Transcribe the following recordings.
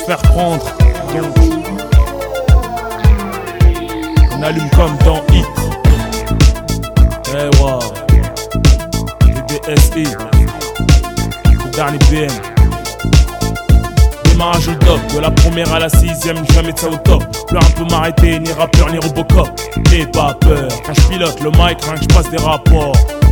faire prendre. Donc, on allume comme dans Hit. Eh wow. DSI. Le dernier BM. Démarrage le top, de la première à la sixième, jamais de ça au top. Pleure un peu m'arrêter, ni rappeur ni Robocop. N'aie pas peur, quand je pilote le mic, rien que je passe des rapports.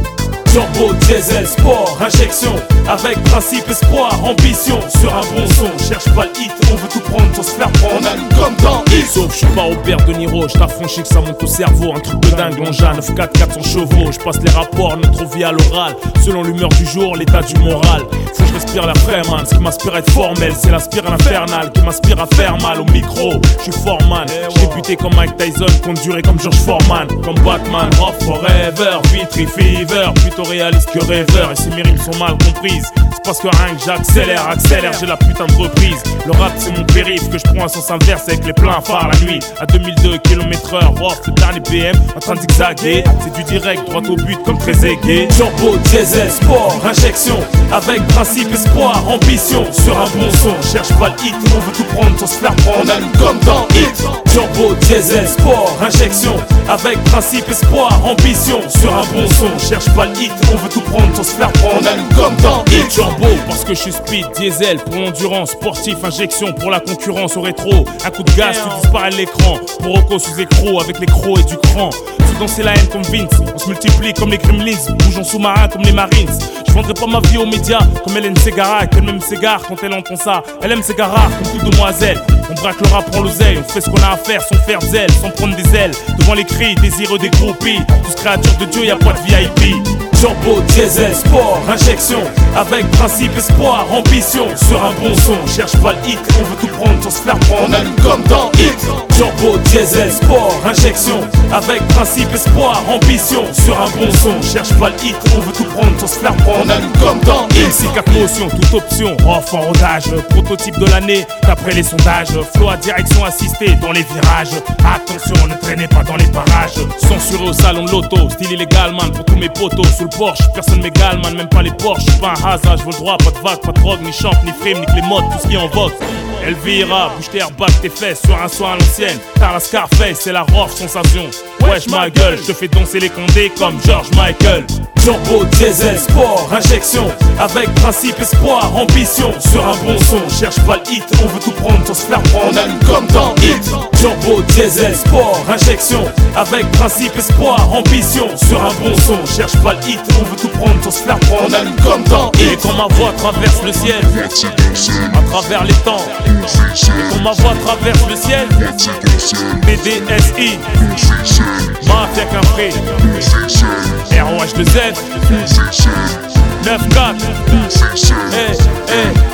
Turbo, diesel, sport, injection, avec principe, espoir, ambition. Sur un bon son, cherche pas le hit, on veut tout prendre pour se faire prendre. On allume comme dans Hit. Sauf je suis pas Robert De Niro, je t'affranchis que ça monte au cerveau. Un truc de dingue, l'engin 9-4, 400 chevaux. Je passe les rapports, notre vie à l'oral. Selon l'humeur du jour, l'état du moral. Faut que je respire la fraîche, man. Ce qui m'inspire à être formel, c'est l'aspirine infernale qui m'inspire à faire mal au micro. Je suis fort, man. J'ai débuté comme Mike Tyson, conduiré comme George Foreman. Comme Batman, Rough Forever, Vitry Fever, plutôt réaliste que rêveur. Et si mes rimes sont mal comprises, c'est parce que rien que j'accélère, j'ai la putain de reprise. Le rap c'est mon périph' que je prends à sens inverse avec les pleins phares la nuit. À 2002 km/h, off, le dernier BM en train de zigzaguer. C'est du direct, droit au but comme très aigué. Turbo, diesel, sport, injection, avec principe, espoir, ambition. Sur un bon son, cherche pas le hit, on veut tout prendre sans se faire prendre. On allume comme dans Hit. Turbo, diesel, sport, injection, avec principe, espoir, ambition. Sur un bon son, cherche pas le hit, on veut tout prendre sans se faire prendre. On allume comme dans Hit. Turbo, parce que je suis speed, diesel pour l'endurance, sportif, injection pour la concurrence au rétro. Un coup de gaz, tu disparais de l'écran. Pour Rocco sous écro, avec les crocs et du cran. Faut danser la haine comme Vince, on se multiplie comme les Gremlins. Bouge en sous-marin comme les Marines. Je vendrai pas ma vie aux médias comme Hélène Ségara, qu'elle même s'égare quand elle entend ça. Elle aime ses garas comme toute demoiselle. On braque le rap, prend l'oseille, on fait ce qu'on a à faire sans faire zèle, sans prendre des ailes. Devant les cris, désireux des groupies. Tous créatures de Dieu, y'a pas de VIP. Turbo, diesel, sport, injection, avec principe, espoir, ambition. Sur un bon son, cherche pas le hit, on veut tout prendre sans se faire prendre. On allume comme dans Hit. Turbo, diesel, sport, injection, avec principe, espoir, ambition. Sur un bon son, cherche pas le hit, on veut tout prendre sans se faire prendre. On allume comme dans Hit. MC 4 motions, toute option, off en rodage. Prototype de l'année, d'après les sondages. Flow à direction assistée dans les virages. Attention, ne traînez pas dans les parages. Censuré au salon de l'auto, style illégal man pour tous mes potos. Sous le Porsche, personne m'égale man, même pas les Porsche. J'suis pas un hasard, j'veux le droit, pas de vague, pas de drogue, ni champ, ni frime, ni que les modes, tout ce qui est en vogue. Elvira, bouge tes airbags, tes fesses sur un soin à l'ancienne. T'as la Scarface, c'est la rough sensation. Wesh ma gueule, je te fais danser les condés comme George Michael. Turbo, diesel, sport, injection, avec principe, espoir, ambition. Sur un bon son, cherche pas le hit, on veut tout prendre sans se faire prendre. On allume comme dans Hit. Turbo, diesel, sport, injection, avec principe, espoir, ambition. Sur un bon son, cherche pas le hit, on veut tout prendre sans se faire prendre. On allume comme dans Hit. Et quand ma voix traverse le ciel, à travers les temps. Et quand ma voix traverse le ciel, BDSI, Mafia qu'un free, ROH2Z, 9-4, hey, hey.